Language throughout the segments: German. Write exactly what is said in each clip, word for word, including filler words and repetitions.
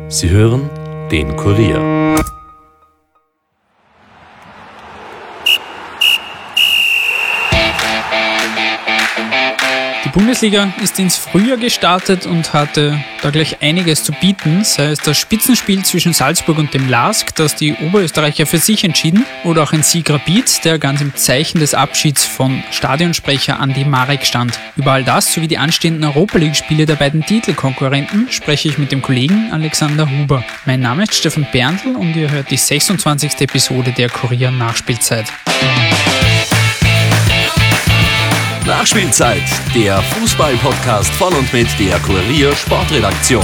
Sie hören den Kurier. Die Bundesliga ist ins Frühjahr gestartet und hatte da gleich einiges zu bieten, sei es das Spitzenspiel zwischen Salzburg und dem LASK, das die Oberösterreicher für sich entschieden, oder auch ein Sieg Rapid, der ganz im Zeichen des Abschieds von Stadionsprecher Andi Marek stand. Über all das sowie die anstehenden Europa-League-Spiele der beiden Titelkonkurrenten spreche ich mit dem Kollegen Alexander Huber. Mein Name ist Stefan Berndl und ihr hört die sechsundzwanzigste Episode der Kurier Nachspielzeit. Nachspielzeit, der Fußball-Podcast von und mit der Kurier Sportredaktion.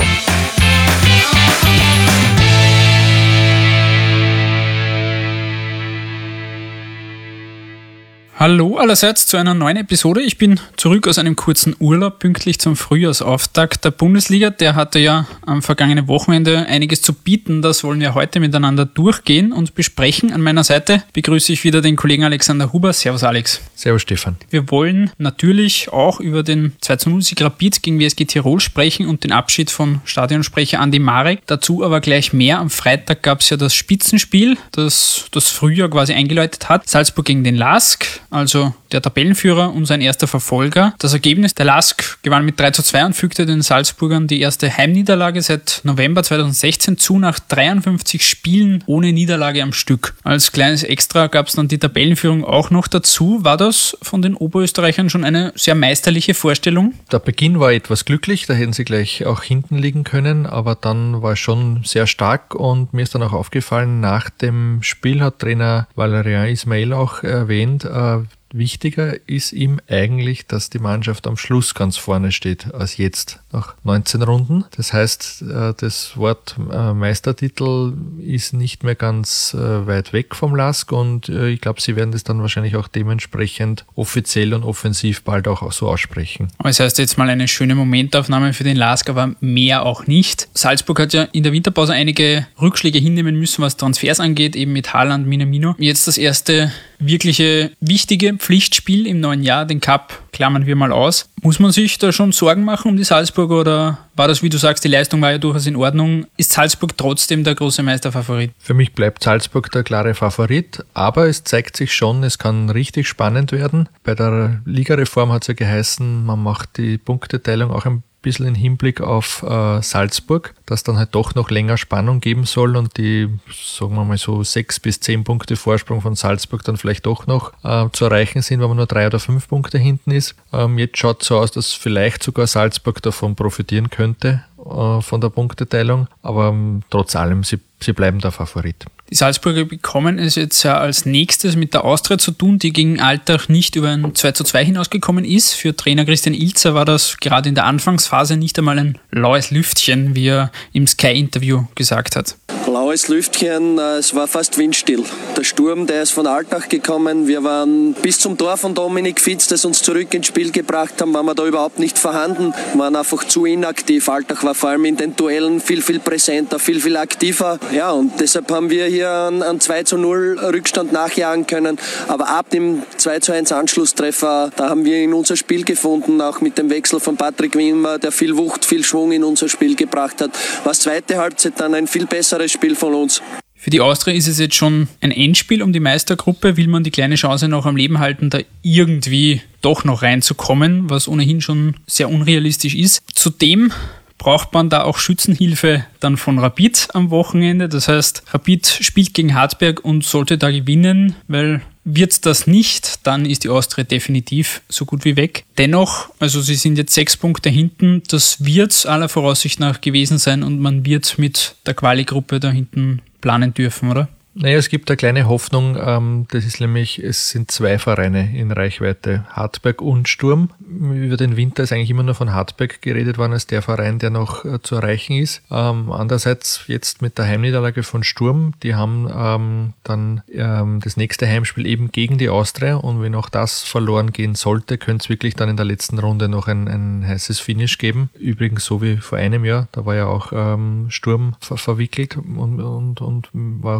Hallo allerseits zu einer neuen Episode. Ich bin zurück aus einem kurzen Urlaub, pünktlich zum Frühjahrsauftakt der Bundesliga. Der hatte ja am vergangenen Wochenende einiges zu bieten. Das wollen wir heute miteinander durchgehen und besprechen. An meiner Seite begrüße ich wieder den Kollegen Alexander Huber. Servus Alex. Servus Stefan. Wir wollen natürlich auch über den zwei zu null Sieg Rapid gegen W S G Tirol sprechen und den Abschied von Stadionsprecher Andi Marek. Dazu aber gleich mehr. Am Freitag gab es ja das Spitzenspiel, das das Frühjahr quasi eingeläutet hat. Salzburg gegen den LASK. Also der Tabellenführer und sein erster Verfolger. Das Ergebnis, der LASK gewann mit drei zu zwei und fügte den Salzburgern die erste Heimniederlage seit November zweitausendsechzehn zu, nach dreiundfünfzig Spielen ohne Niederlage am Stück. Als kleines Extra gab es dann die Tabellenführung auch noch dazu. War das von den Oberösterreichern schon eine sehr meisterliche Vorstellung? Der Beginn war etwas glücklich, da hätten sie gleich auch hinten liegen können, aber dann war es schon sehr stark und mir ist dann auch aufgefallen, nach dem Spiel hat Trainer Valérien Ismaël auch erwähnt, äh, wichtiger ist ihm eigentlich, dass die Mannschaft am Schluss ganz vorne steht, als jetzt nach neunzehn Runden. Das heißt, das Wort Meistertitel ist nicht mehr ganz weit weg vom LASK und ich glaube, sie werden das dann wahrscheinlich auch dementsprechend offiziell und offensiv bald auch so aussprechen. Aber das heißt jetzt mal eine schöne Momentaufnahme für den LASK, aber mehr auch nicht. Salzburg hat ja in der Winterpause einige Rückschläge hinnehmen müssen, was Transfers angeht, eben mit Haaland, Minamino. Jetzt das erste wirkliche wichtige Pflichtspiel im neuen Jahr, den Cup klammern wir mal aus. Muss man sich da schon Sorgen machen um die Salzburger oder war das, wie du sagst, die Leistung war ja durchaus in Ordnung? Ist Salzburg trotzdem der große Meisterfavorit? Für mich bleibt Salzburg der klare Favorit, aber es zeigt sich schon, es kann richtig spannend werden. Bei der Ligareform hat es ja geheißen, man macht die Punkteteilung auch ein bisschen im Hinblick auf äh, Salzburg, dass dann halt doch noch länger Spannung geben soll und die, sagen wir mal so, sechs bis zehn Punkte Vorsprung von Salzburg dann vielleicht doch noch äh, zu erreichen sind, wenn man nur drei oder fünf Punkte hinten ist. Ähm, jetzt schaut es so aus, dass vielleicht sogar Salzburg davon profitieren könnte, äh, von der Punkteteilung, aber ähm, trotz allem, sie, sie bleiben der Favorit. Die Salzburger bekommen es jetzt ja als nächstes mit der Austria zu tun, die gegen Altach nicht über ein zwei zu zwei hinausgekommen ist. Für Trainer Christian Ilzer war das gerade in der Anfangsphase nicht einmal ein laues Lüftchen, wie er im Sky-Interview gesagt hat. Laues Lüftchen, es war fast windstill. Der Sturm, der ist von Altach gekommen. Wir waren bis zum Tor von Dominik Fitz, das uns zurück ins Spiel gebracht haben, waren wir da überhaupt nicht vorhanden, waren einfach zu inaktiv. Altach war vor allem in den Duellen viel, viel präsenter, viel, viel aktiver. Ja, und deshalb haben wir hier einen zwei zu null Rückstand nachjagen können. Aber ab dem zwei zu eins Anschlusstreffer, da haben wir in unser Spiel gefunden, auch mit dem Wechsel von Patrick Wimmer, der viel Wucht, viel Schwung in unser Spiel gebracht hat. War zweite Halbzeit dann ein viel besseres Spiel von uns. Für die Austria ist es jetzt schon ein Endspiel um die Meistergruppe. Will man die kleine Chance noch am Leben halten, da irgendwie doch noch reinzukommen, was ohnehin schon sehr unrealistisch ist. Zudem braucht man da auch Schützenhilfe dann von Rapid am Wochenende. Das heißt, Rapid spielt gegen Hartberg und sollte da gewinnen, weil wird das nicht, dann ist die Austria definitiv so gut wie weg. Dennoch, also sie sind jetzt sechs Punkte hinten, das wird aller Voraussicht nach gewesen sein und man wird mit der Quali-Gruppe da hinten planen dürfen, oder? Naja, es gibt eine kleine Hoffnung, ähm, das ist nämlich, es sind zwei Vereine in Reichweite, Hartberg und Sturm. Über den Winter ist eigentlich immer nur von Hartberg geredet worden als der Verein, der noch äh, zu erreichen ist. Ähm, andererseits jetzt mit der Heimniederlage von Sturm, die haben ähm, dann ähm, das nächste Heimspiel eben gegen die Austria und wenn auch das verloren gehen sollte, könnte es wirklich dann in der letzten Runde noch ein, ein heißes Finish geben. Übrigens so wie vor einem Jahr, da war ja auch ähm, Sturm ver- verwickelt und, und, und war auch mit der mit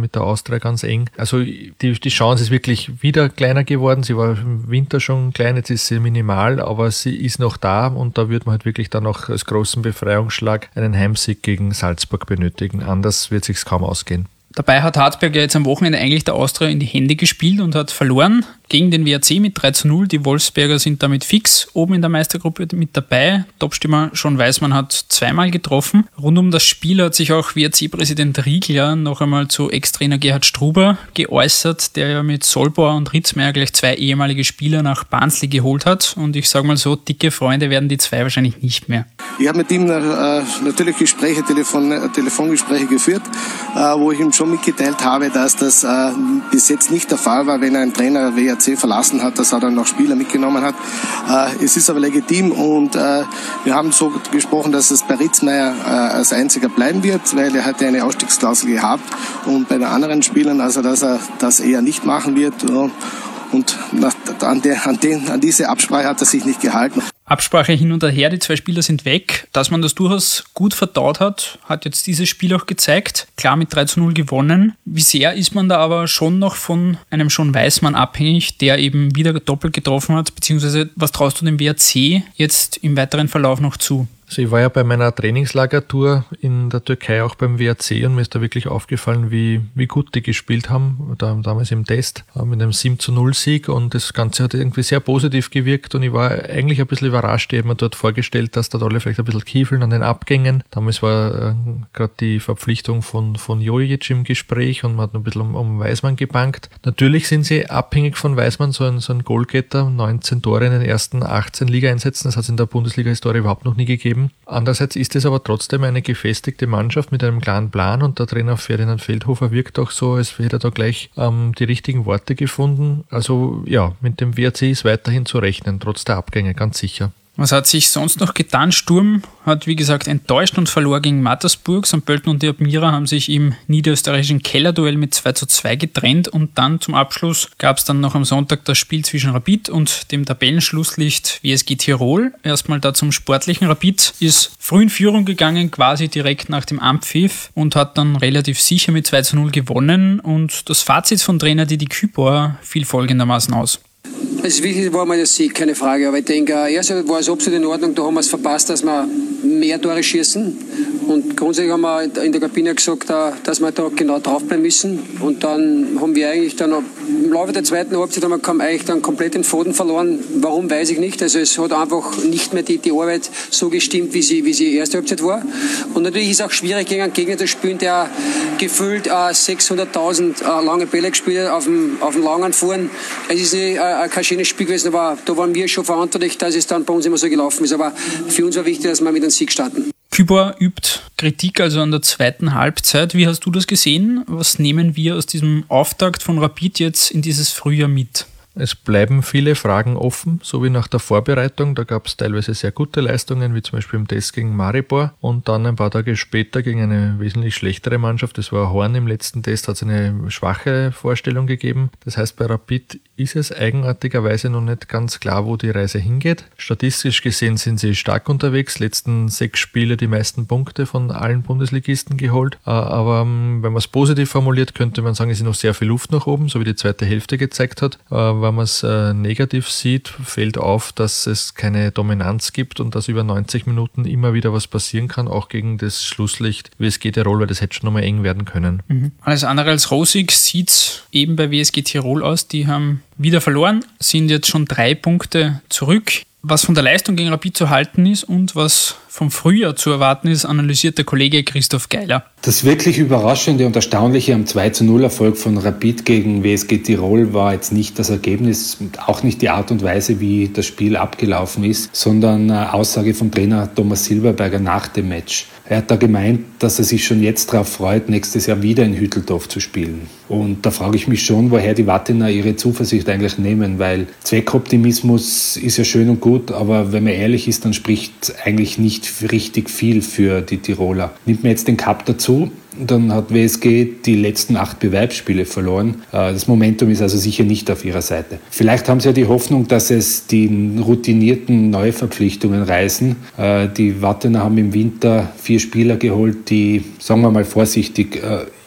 mit der Austria ganz eng. Also die, die Chance ist wirklich wieder kleiner geworden. Sie war im Winter schon klein, jetzt ist sie minimal, aber sie ist noch da und da wird man halt wirklich dann auch als großen Befreiungsschlag einen Heimsieg gegen Salzburg benötigen. Anders wird es sich kaum ausgehen. Dabei hat Hartberg ja jetzt am Wochenende eigentlich der Austria in die Hände gespielt und hat verloren gegen den W R C mit drei zu null. Die Wolfsberger sind damit fix oben in der Meistergruppe mit dabei. Topstürmer Sean Weismann hat zweimal getroffen. Rund um das Spiel hat sich auch W R C-Präsident Riegler noch einmal zu Ex-Trainer Gerhard Struber geäußert, der ja mit Solbauer und Ritzmeier gleich zwei ehemalige Spieler nach Barnsley geholt hat. Und ich sage mal so, dicke Freunde werden die zwei wahrscheinlich nicht mehr. Ich habe mit ihm äh, natürlich Gespräche, Telefon, äh, Telefongespräche geführt, äh, wo ich ihm schon mitgeteilt habe, dass das äh, bis jetzt nicht der Fall war, wenn ein Trainer W R C verlassen hat, dass er dann noch Spieler mitgenommen hat. Äh, es ist aber legitim und äh, wir haben so gesprochen, dass es bei Ritzmeier äh, als einziger bleiben wird, weil er hatte eine Ausstiegsklausel gehabt und bei den anderen Spielern, also dass er das eher nicht machen wird. Und Und nach, an, der, an, den, an diese Absprache hat er sich nicht gehalten. Absprache hin und her, die zwei Spieler sind weg. Dass man das durchaus gut verdaut hat, hat jetzt dieses Spiel auch gezeigt. Klar mit drei zu null gewonnen. Wie sehr ist man da aber schon noch von einem Sean Weismann abhängig, der eben wieder doppelt getroffen hat, beziehungsweise was traust du dem W R C jetzt im weiteren Verlauf noch zu? Also ich war ja bei meiner Trainingslagertour in der Türkei auch beim W R C und mir ist da wirklich aufgefallen, wie, wie gut die gespielt haben, da, damals im Test mit einem sieben zu null Sieg und das Ganze hat irgendwie sehr positiv gewirkt und ich war eigentlich ein bisschen überrascht. Ich habe mir dort vorgestellt, dass dort alle vielleicht ein bisschen kiefeln an den Abgängen. Damals war äh, gerade die Verpflichtung von, von Jojic im Gespräch und man hat noch ein bisschen um, um Weismann gebankt. Natürlich sind sie abhängig von Weismann, so ein, so ein Goalgetter, neunzehn Tore in den ersten achtzehn Liga-Einsätzen, das hat es in der Bundesliga-Historie überhaupt noch nie gegeben. Andererseits ist es aber trotzdem eine gefestigte Mannschaft mit einem klaren Plan und der Trainer Ferdinand Feldhofer wirkt auch so, als hätte er da gleich ähm, die richtigen Worte gefunden. Also ja, mit dem W R C ist weiterhin zu rechnen, trotz der Abgänge, ganz sicher. Was hat sich sonst noch getan? Sturm hat, wie gesagt, enttäuscht und verlor gegen Mattersburg. Sankt Pölten und die Admira haben sich im niederösterreichischen Kellerduell mit zwei zu zwei getrennt und dann zum Abschluss gab es dann noch am Sonntag das Spiel zwischen Rapid und dem Tabellenschlusslicht W S G Tirol. Erstmal da zum sportlichen. Rapid ist früh in Führung gegangen, quasi direkt nach dem Anpfiff und hat dann relativ sicher mit zwei zu null gewonnen und das Fazit von Trainer Didi Kübauer fiel folgendermaßen aus. Das Wichtigste war mal der Sieg, keine Frage. Aber ich denke, erst war es absolut in Ordnung. Da haben wir es verpasst, dass wir mehr Tore schießen. Und grundsätzlich haben wir in der Kabine gesagt, dass wir da genau draufbleiben müssen. Und dann haben wir eigentlich dann im Laufe der zweiten Halbzeit haben wir eigentlich dann komplett den Faden verloren. Warum, weiß ich nicht. Also es hat einfach nicht mehr die, die Arbeit so gestimmt, wie sie, wie sie erste Halbzeit war. Und natürlich ist es auch schwierig, gegen einen Gegner zu spielen, der gefühlt äh, sechshunderttausend äh, lange Bälle gespielt hat auf dem, auf dem langen Fuhren. Es ist nicht, äh, kein schönes Spiel gewesen, aber da waren wir schon verantwortlich, dass es dann bei uns immer so gelaufen ist. Aber für uns war wichtig, dass wir mit einem Sieg starten. Kübauer übt Kritik also an der zweiten Halbzeit. Wie hast du das gesehen? Was nehmen wir aus diesem Auftakt von Rapid jetzt in dieses Frühjahr mit? Es bleiben viele Fragen offen, so wie nach der Vorbereitung. Da gab es teilweise sehr gute Leistungen, wie zum Beispiel im Test gegen Maribor. Und dann ein paar Tage später gegen eine wesentlich schlechtere Mannschaft. Das war Horn im letzten Test, hat es eine schwache Vorstellung gegeben. Das heißt, bei Rapid ist es eigenartigerweise noch nicht ganz klar, wo die Reise hingeht. Statistisch gesehen sind sie stark unterwegs. Letzten sechs Spiele die meisten Punkte von allen Bundesligisten geholt. Aber wenn man es positiv formuliert, könnte man sagen, es ist noch sehr viel Luft nach oben, so wie die zweite Hälfte gezeigt hat. Wenn man es äh, negativ sieht, fällt auf, dass es keine Dominanz gibt und dass über neunzig Minuten immer wieder was passieren kann, auch gegen das Schlusslicht W S G Tirol, weil das hätte schon nochmal eng werden können. Mhm. Alles andere als rosig sieht es eben bei W S G Tirol aus. Die haben wieder verloren, sind jetzt schon drei Punkte zurück. Was von der Leistung gegen Rapid zu halten ist und was vom Frühjahr zu erwarten ist, analysiert der Kollege Christoph Geiler. Das wirklich Überraschende und Erstaunliche am zwei zu null Erfolg von Rapid gegen W S G Tirol war jetzt nicht das Ergebnis, auch nicht die Art und Weise, wie das Spiel abgelaufen ist, sondern eine Aussage vom Trainer Thomas Silberberger nach dem Match. Er hat da gemeint, dass er sich schon jetzt darauf freut, nächstes Jahr wieder in Hütteldorf zu spielen. Und da frage ich mich schon, woher die Wattener ihre Zuversicht eigentlich nehmen, weil Zweckoptimismus ist ja schön und gut, aber wenn man ehrlich ist, dann spricht eigentlich nicht richtig viel für die Tiroler. Nimmt man jetzt den Cup dazu, dann hat W S G die letzten acht Bewerbsspiele verloren. Das Momentum ist also sicher nicht auf ihrer Seite. Vielleicht haben sie ja die Hoffnung, dass es die routinierten Neuverpflichtungen reißen. Die Wattener haben im Winter vier Spieler geholt, die, sagen wir mal vorsichtig,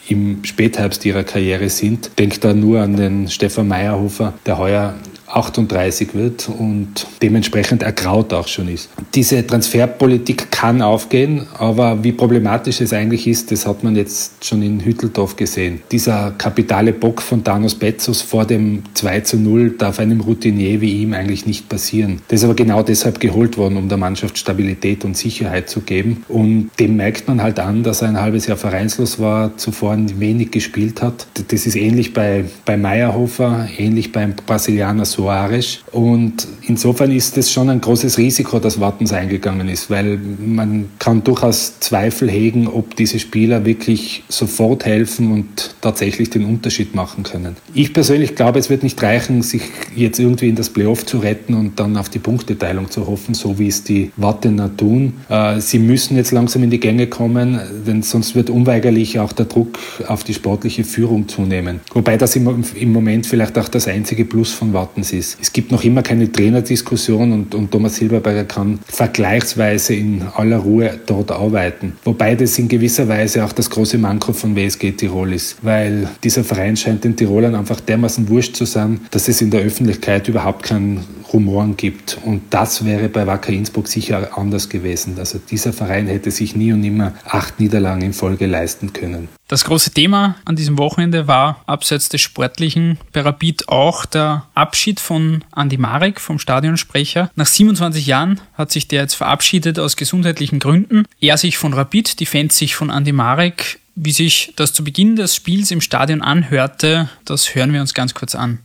im Spätherbst ihrer Karriere sind. Denkt da nur an den Stefan Meyerhofer, der heuer achtunddreißig wird und dementsprechend ergraut auch schon ist. Diese Transferpolitik kann aufgehen, aber wie problematisch es eigentlich ist, das hat man jetzt schon in Hütteldorf gesehen. Dieser kapitale Bock von Thanos Betzos vor dem zwei zu null darf einem Routinier wie ihm eigentlich nicht passieren. Das ist aber genau deshalb geholt worden, um der Mannschaft Stabilität und Sicherheit zu geben. Und dem merkt man halt an, dass er ein halbes Jahr vereinslos war, zuvor wenig gespielt hat. Das ist ähnlich bei, bei Meyerhofer, ähnlich beim Brasilianer Soares. Und insofern ist es schon ein großes Risiko, dass Wattens eingegangen ist, weil man kann durchaus Zweifel hegen, ob diese Spieler wirklich sofort helfen und tatsächlich den Unterschied machen können. Ich persönlich glaube, es wird nicht reichen, sich jetzt irgendwie in das Playoff zu retten und dann auf die Punkteteilung zu hoffen, so wie es die Wattener tun. Sie müssen jetzt langsam in die Gänge kommen, denn sonst wird unweigerlich auch der Druck auf die sportliche Führung zunehmen. Wobei das im, im Moment vielleicht auch das einzige Plus von Wattens ist. Es gibt noch immer keine Trainerdiskussion und, und Thomas Silberberger kann vergleichsweise in aller Ruhe dort arbeiten. Wobei das in gewisser Weise auch das große Manko von W S G Tirol ist, weil dieser Verein scheint den Tirolern einfach dermaßen wurscht zu sein, dass es in der Öffentlichkeit überhaupt keinen Rumoren gibt. Und das wäre bei Wacker Innsbruck sicher anders gewesen. Also dieser Verein hätte sich nie und nimmer acht Niederlagen in Folge leisten können. Das große Thema an diesem Wochenende war, abseits des Sportlichen, bei Rapid auch der Abschied von Andi Marek, vom Stadionsprecher. Nach siebenundzwanzig Jahren hat sich der jetzt verabschiedet aus gesundheitlichen Gründen. Er sich von Rapid, die Fans sich von Andi Marek. Wie sich das zu Beginn des Spiels im Stadion anhörte, das hören wir uns ganz kurz an.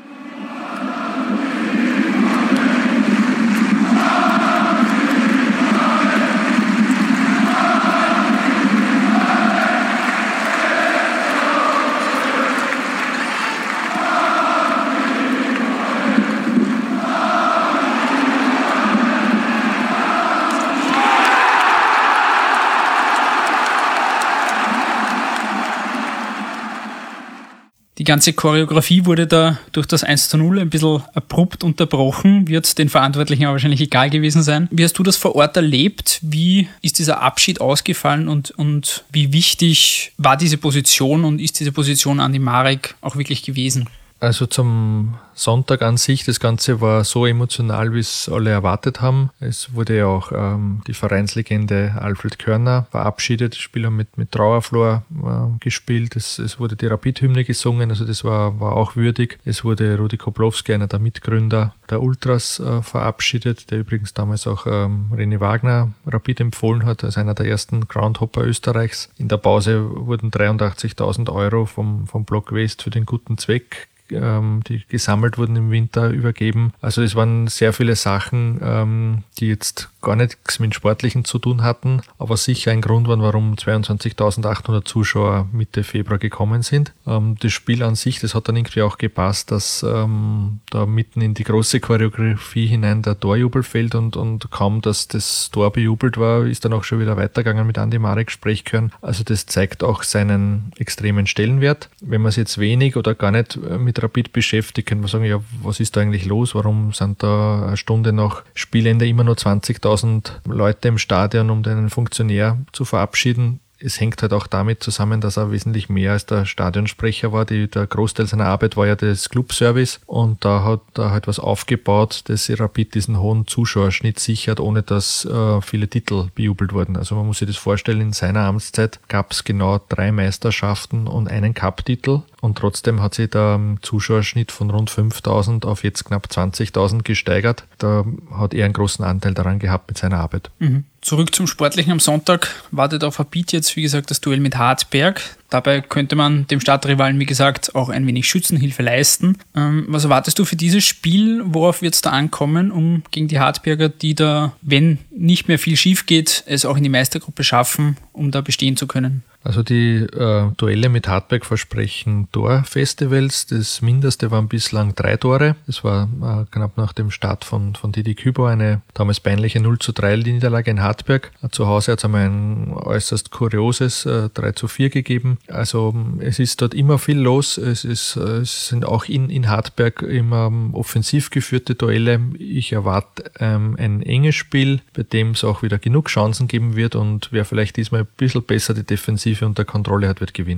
Die ganze Choreografie wurde da durch das eins zu null ein bisschen abrupt unterbrochen, wird den Verantwortlichen aber wahrscheinlich egal gewesen sein. Wie hast du das vor Ort erlebt? Wie ist dieser Abschied ausgefallen und, und wie wichtig war diese Position und ist diese Position Andi Marek auch wirklich gewesen? Also zum Sonntag an sich, das Ganze war so emotional, wie es alle erwartet haben. Es wurde ja auch ähm, die Vereinslegende Alfred Körner verabschiedet, Spieler mit, mit Trauerflor äh, gespielt. Es, es wurde die Rapid-Hymne gesungen, also das war, war auch würdig. Es wurde Rudi Koplowski, einer der Mitgründer der Ultras, äh, verabschiedet, der übrigens damals auch ähm, René Wagner Rapid empfohlen hat, als einer der ersten Groundhopper Österreichs. In der Pause wurden dreiundachtzigtausend Euro vom, vom Block West für den guten Zweck, die gesammelt wurden im Winter, übergeben. Also es waren sehr viele Sachen, die jetzt gar nichts mit dem Sportlichen zu tun hatten, aber sicher ein Grund waren, warum zweiundzwanzigtausendachthundert Zuschauer Mitte Februar gekommen sind. Das Spiel an sich, das hat dann irgendwie auch gepasst, dass ähm, da mitten in die große Choreografie hinein der Torjubel fällt und, und kaum, dass das Tor bejubelt war, ist dann auch schon wieder weitergegangen mit Andi Marek Sprechchören. Also das zeigt auch seinen extremen Stellenwert. Wenn man es jetzt wenig oder gar nicht mit Rapid beschäftigt, kann man sagen, ja, was ist da eigentlich los? Warum sind da eine Stunde nach Spielende immer nur zwanzigtausend Leute im Stadion, um den Funktionär zu verabschieden? Es hängt halt auch damit zusammen, dass er wesentlich mehr als der Stadionsprecher war. Die, der Großteil seiner Arbeit war ja das Clubservice und da hat er halt was aufgebaut, dass Rapid diesen hohen Zuschauerschnitt sichert, ohne dass äh, viele Titel bejubelt wurden. Also man muss sich das vorstellen, in seiner Amtszeit gab es genau drei Meisterschaften und einen Cup-Titel und trotzdem hat sich der Zuschauerschnitt von rund fünftausend auf jetzt knapp zwanzigtausend gesteigert. Da hat er einen großen Anteil daran gehabt mit seiner Arbeit. Mhm. Zurück zum Sportlichen am Sonntag wartet auf Rapid jetzt, wie gesagt, das Duell mit Hartberg. Dabei könnte man dem Stadtrivalen, wie gesagt, auch ein wenig Schützenhilfe leisten. Ähm, was erwartest du für dieses Spiel? Worauf wird es da ankommen, um gegen die Hartberger, die da, wenn nicht mehr viel schief geht, es auch in die Meistergruppe schaffen, um da bestehen zu können? Also die äh, Duelle mit Hartberg versprechen Torfestivals. Das Mindeste waren bislang drei Tore. Das war äh, knapp nach dem Start von, von Didi Kübauer eine damals peinliche null zu drei Niederlage in Hartberg. Äh, zu Hause hat es einmal ein äußerst kurioses äh, drei zu vier gegeben. Also es ist dort immer viel los. Es, ist, äh, es sind auch in, in Hartberg immer ähm, offensiv geführte Duelle. Ich erwarte ähm, ein enges Spiel, bei dem es auch wieder genug Chancen geben wird und wer vielleicht diesmal ein bisschen besser die Defensive unter Kontrolle hat, wird gewinnen.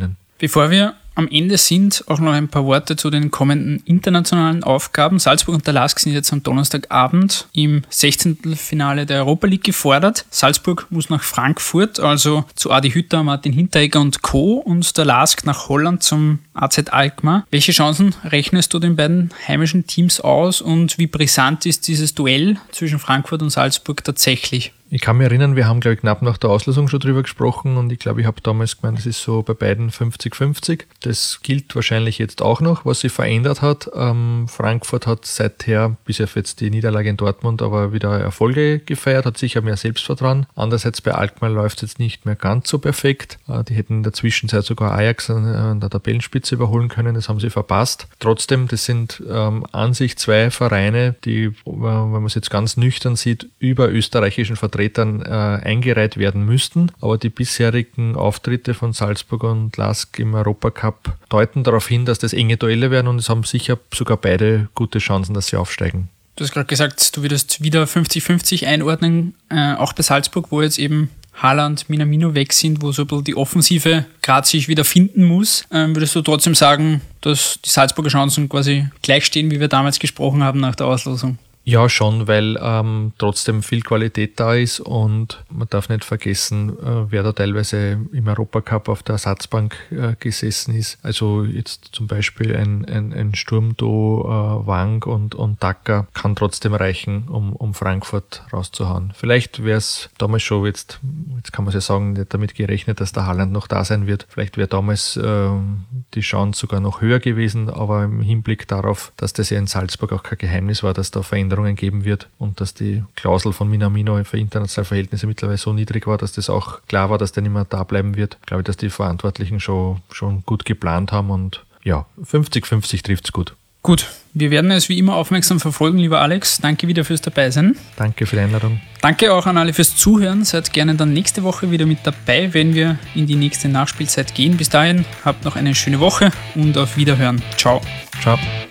Bevor wir am Ende sind, auch noch ein paar Worte zu den kommenden internationalen Aufgaben. Salzburg und der Lask sind jetzt am Donnerstagabend im Sechzehntelfinale der Europa League gefordert. Salzburg muss nach Frankfurt, also zu Adi Hütter, Martin Hinteregger und Co. und der Lask nach Holland zum A Z Alkmaar. Welche Chancen rechnest du den beiden heimischen Teams aus und wie brisant ist dieses Duell zwischen Frankfurt und Salzburg tatsächlich? Ich kann mich erinnern, wir haben, glaube ich, knapp nach der Auslosung schon drüber gesprochen und ich glaube, ich habe damals gemeint, es ist so bei beiden fünfzig fünfzig. Das gilt wahrscheinlich jetzt auch noch, was sich verändert hat. Ähm, Frankfurt hat seither, bis auf jetzt die Niederlage in Dortmund, aber wieder Erfolge gefeiert, hat sicher mehr Selbstvertrauen. Andererseits bei Alkmaar läuft es jetzt nicht mehr ganz so perfekt. Äh, die hätten in der Zwischenzeit sogar Ajax an, an der Tabellenspitze überholen können, das haben sie verpasst. Trotzdem, das sind ähm, an sich zwei Vereine, die, äh, wenn man es jetzt ganz nüchtern sieht, über österreichischen Vertretern Äh, eingereiht werden müssten, aber die bisherigen Auftritte von Salzburg und Lask im Europacup deuten darauf hin, dass das enge Duelle werden und es haben sicher sogar beide gute Chancen, dass sie aufsteigen. Du hast gerade gesagt, du würdest wieder fünfzig fünfzig einordnen, äh, auch bei Salzburg, wo jetzt eben Haaland, Minamino weg sind, wo so ein bisschen die Offensive gerade sich wieder finden muss. Ähm, würdest du trotzdem sagen, dass die Salzburger Chancen quasi gleich stehen, wie wir damals gesprochen haben nach der Auslosung? Ja, schon, weil ähm, trotzdem viel Qualität da ist und man darf nicht vergessen, äh, wer da teilweise im Europacup auf der Ersatzbank äh, gesessen ist. Also jetzt zum Beispiel ein, ein, ein Sturmduo äh, Wang und, und Daka kann trotzdem reichen, um, um Frankfurt rauszuhauen. Vielleicht wäre es damals schon, jetzt, jetzt kann man ja sagen, nicht damit gerechnet, dass der Haaland noch da sein wird. Vielleicht wäre damals äh, die Chance sogar noch höher gewesen, aber im Hinblick darauf, dass das ja in Salzburg auch kein Geheimnis war, dass da Veränderungen geben wird und dass die Klausel von Minamino für internationale Verhältnisse mittlerweile so niedrig war, dass das auch klar war, dass der nicht mehr da bleiben wird. Ich glaube, dass die Verantwortlichen schon, schon gut geplant haben und ja, fünfzig fünfzig trifft es gut. Gut, wir werden es wie immer aufmerksam verfolgen, lieber Alex. Danke wieder fürs Dabeisein. Danke für die Einladung. Danke auch an alle fürs Zuhören. Seid gerne dann nächste Woche wieder mit dabei, wenn wir in die nächste Nachspielzeit gehen. Bis dahin, habt noch eine schöne Woche und auf Wiederhören. Ciao. Ciao.